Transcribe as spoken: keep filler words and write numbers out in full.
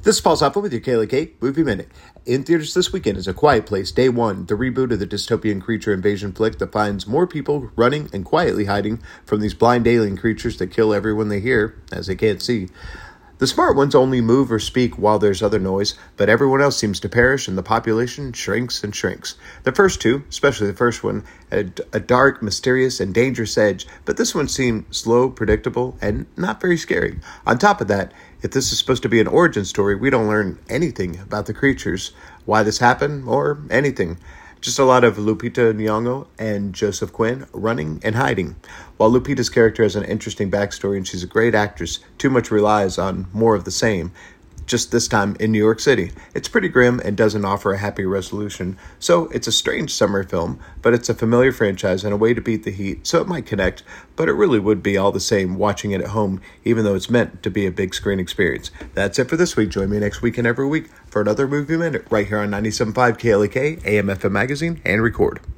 This is Paul Suffolk with your K L K Movie Minute. In theaters this weekend is A Quiet Place Day One, the reboot of the dystopian creature invasion flick that finds more people running and quietly hiding from these blind alien creatures that kill everyone they hear, as they can't see. The smart ones only move or speak while there's other noise, but everyone else seems to perish and the population shrinks and shrinks. The first two, especially the first one, had a dark, mysterious, and dangerous edge, but this one seemed slow, predictable, and not very scary. On top of that, if this is supposed to be an origin story, we don't learn anything about the creatures, why this happened, or anything. Just a lot of Lupita Nyong'o and Joseph Quinn running and hiding. While Lupita's character has an interesting backstory and she's a great actress, too much relies on more of the same, just this time in New York City. It's pretty grim and doesn't offer a happy resolution, so it's a strange summer film, but it's a familiar franchise and a way to beat the heat, so it might connect, but it really would be all the same watching it at home, even though it's meant to be a big screen experience. That's it for this week. Join me next week and every week for another Movie Minute right here on ninety-seven point five K L A K, A M F M Magazine, and Record.